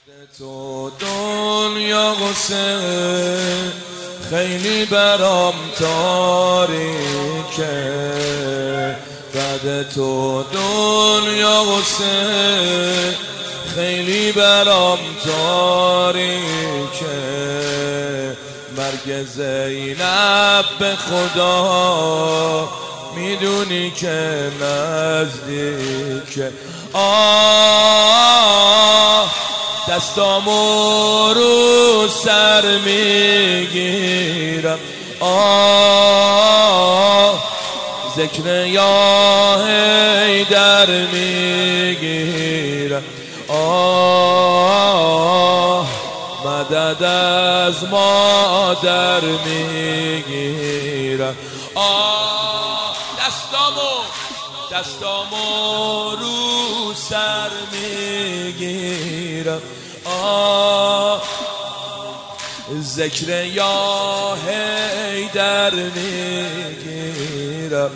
تو دنیا قصه خیلی برام تاریکه، بعد تو دنیا قصه خیلی برام تاریکه. مرگ زینب به خدا میدونی که نزدیکه. دستامو رو سر میگیرم، ذکر یا حیدر میگیرم، مدد از مادر میگیرم. دستامو رو سر میگیرم، ذکر یا حیدر میگیرم،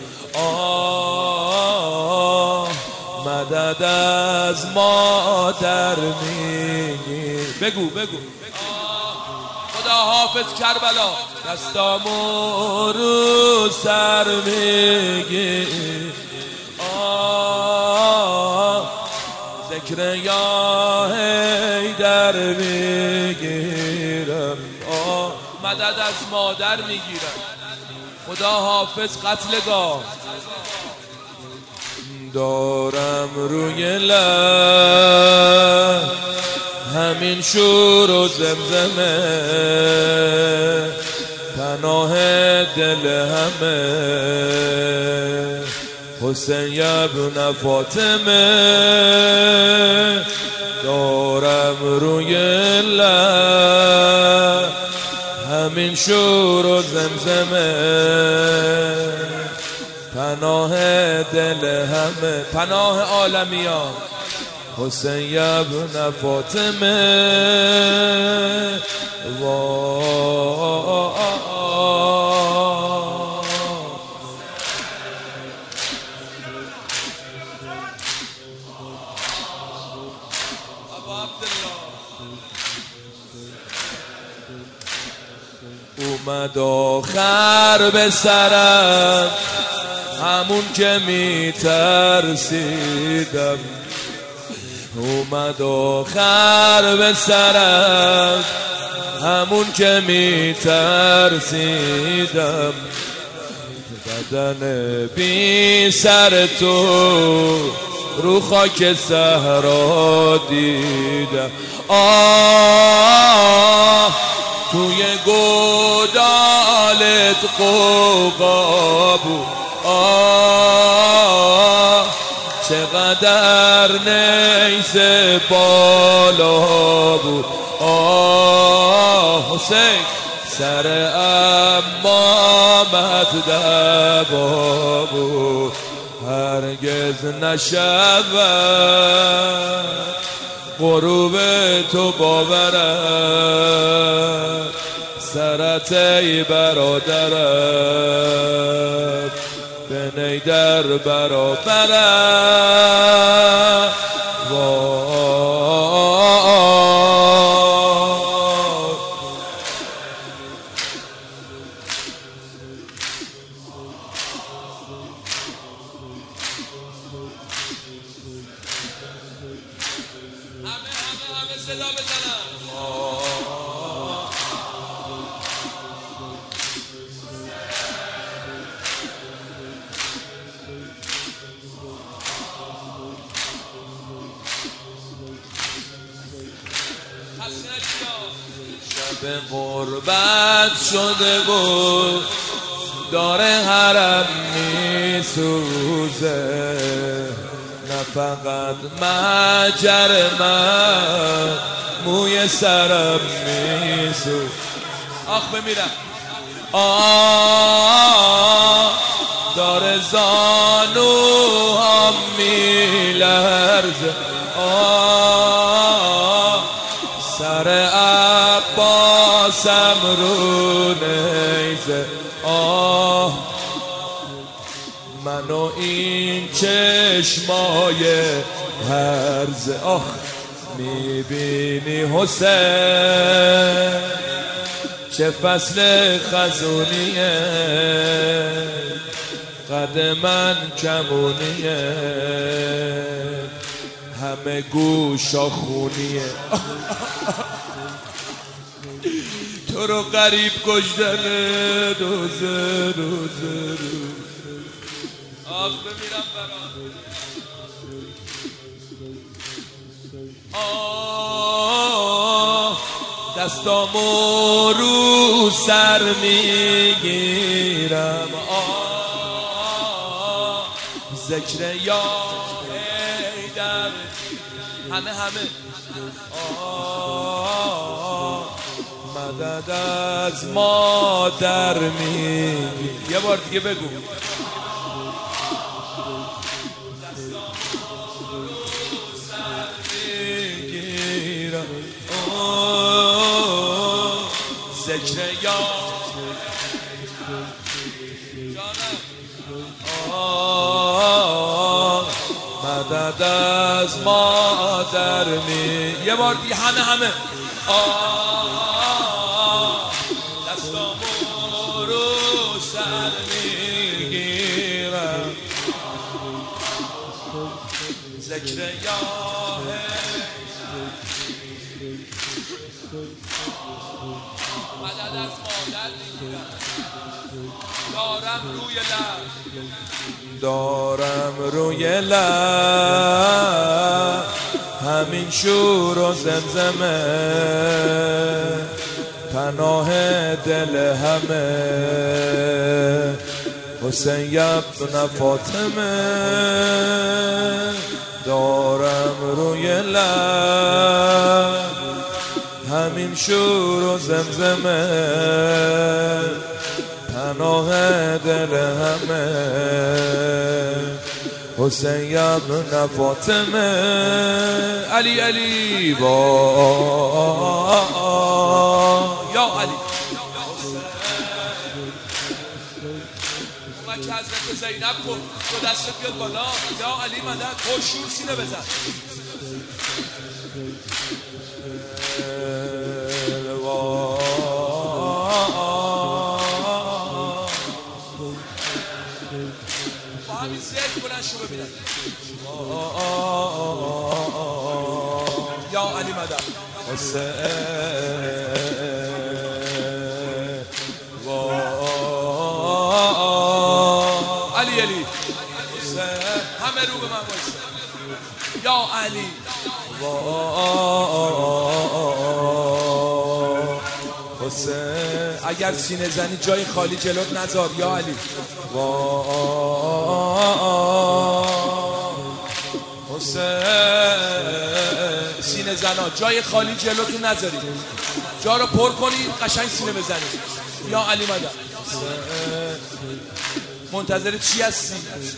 مدد از مادر میگیرم. بگو خدا حافظ کربلا. دستامو رو سر میگیرم، ذکر یا حیدر میگیرم، مدد از مادر میگیرم. خدا حافظ قتلگاه. دارم روی لب همین شور و زمزمه، پناه دل همه حسین ابن فاطمه. دارم روی لب همین شور و زمزمه، پناه دل همه، پناه عالمیان حسین ابن فاطمه. اومد آخر به سرم همون که میترسیدم، اومد آخر به سرم همون که میترسیدم. بدن بی سر تو رو خاک صحرا دیدم، توی گودالت قوقا بود، چقدر نیز بالا بود. حسین سر امامت دبا بود، هرگز نشود غروب تو باورم، سرت ای برادرم بنی در برابرم. همه صدا بزنم. شب غربت شده بود، داره حرم میسوزه، نه فقط مجر من موی سرم میسوزه. آخ بمیرم. داره زانوهام میلرزه، سر عباسم رو نیزه. منو این چشمای هرزه میبینی حسین چه فصل خزونیه، قد من کمونیه، همه گوشا خونیه. تو رو غریب کشتن روزه آخ بمیرم برات. دستامو رو سر میگیرم، ذکر یا حیدر، همه مدد از مادر میگی. یه بار دیگه بگو. ذکر یا مدد از مادر می. یه بار دیگه همه دستامو رو سر میگیرم، ذکر یا مدد از مادر میگیرم. دارم روی لب همین شور و زمزمه، پناه دل همه حسین ابن فاطمه. دارم روی لب همین شور و زمزمه، پناه دل همه حسین ابن فاطمه. علی علی با یا علی اومد که حضرت زینب کن تو دستت بیاد بالا. یا علی مدد خوشور سینه بزن. با همین زیاد بلند شو ببینم. یا علی مدد حسین علی علی حسین، همه رو به من بایسته. یا علی حسین، اگر سینه زنی جای خالی جلوت نذار. یا علی حسین، سینه زنا جای خالی جلوتون نذاری، جا رو پر کنید قشنگ سینه بزنید. یا علی مدد. منتظر چی هستی؟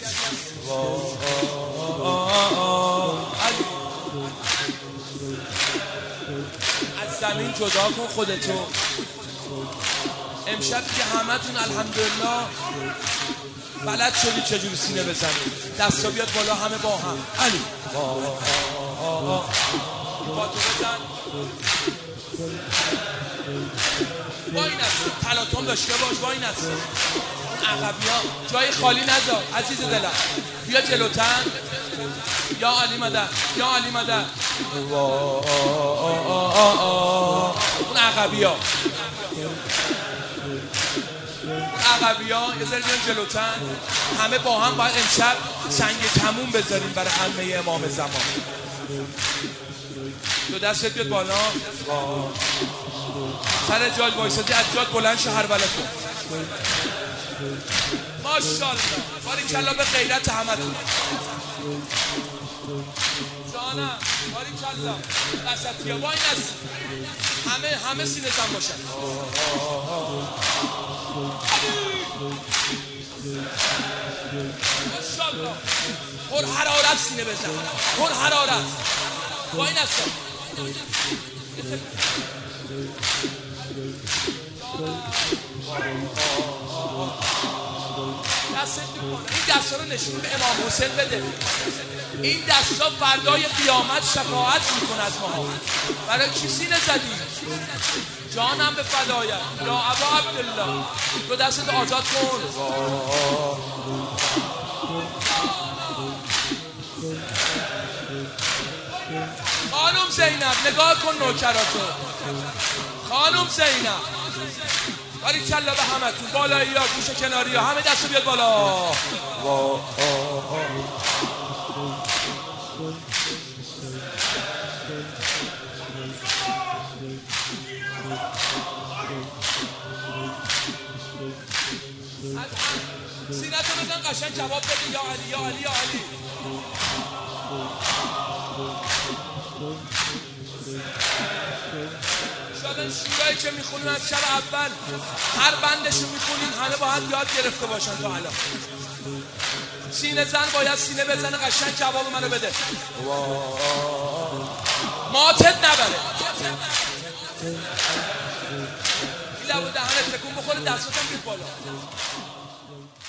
علی از زمین جدا کن خودتو. امشب که همتون الحمدلله بلد شدی چجوری سینه بزنید. دستا بیاد بالا همه با هم. علی با تو بزن. با این هستی تلاطم داشته باش. با این هستی عقبی ها جای خالی نذار عزیز دلم. بیا جلوتن. یا علی مدد. یا علی مدد. اون عقبی ها یه ذره بیان جلوتن. همه با هم باید امشب سنگ تموم بذاریم برای همه امام زمان. دو دستت بیاد بالا. سر جاج وایسادی از جات بلند شو هر بلد کن. ماشاءالله باریکلا به غیرت همتون. جانم باریکلا وسطیه با این است. همه سینه زن باشن. ماشاءالله پر حرارت سینه بزن. پر حرارت با این است. این دستا رو نشون به امام حسین بده. این دستا فردای قیامت شفاعت میکنه از ما. برای کی سینه زدی؟ جانم به فدایت یا ابا عبدالله. دو دستت آزاد کن. خانم زینب نگاه کن نوکراتو. خانم زینب باری کلا به همه تون، بالایی ها گوشه کناری ها همه دستو بیاد بالا. سینتو بزن قشنگ جواب بده یا علی یا علی یا علی. شاید شورایی که میخونیم از شب اول هر بندشو میخونیم همه باید یاد گرفته باشن تا الان. سینه زن باید سینه بزنه قشنگ جواب منو بده. ماتت نبره. این لبو دهنت تکون بخوره دستاتم بیاد بالا.